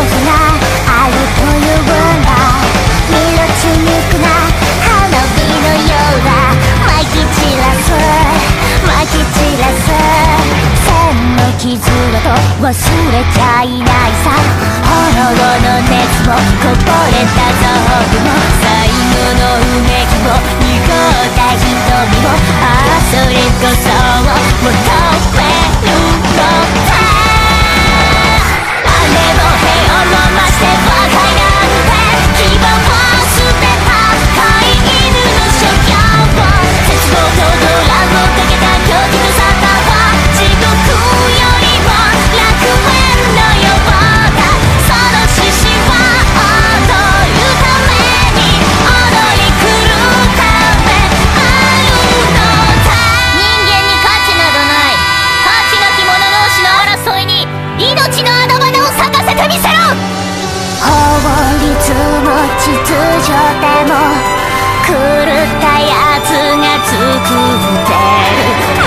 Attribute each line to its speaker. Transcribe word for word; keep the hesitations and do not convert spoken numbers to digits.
Speaker 1: があるというんだ。色ちにくな花火のようだ。まき散らすまき散らす線の傷跡忘れちゃいないさ。炎の熱もこぼれた臓器も最後のうめきも濁った瞳も、ああそれこそを求めるのだ。あれもへを飲ましてバカになって希望を捨てた飼い犬の所業を絶望とドラをかけた狂気の沙汰は地獄よりも楽園のようだ。その獅子は踊るために踊り狂うためあるのだ。人間に価値などない。価値なき者同士の争いに命のあの花を咲かせてみせろ。法律も秩序でも狂ったやつが作ってる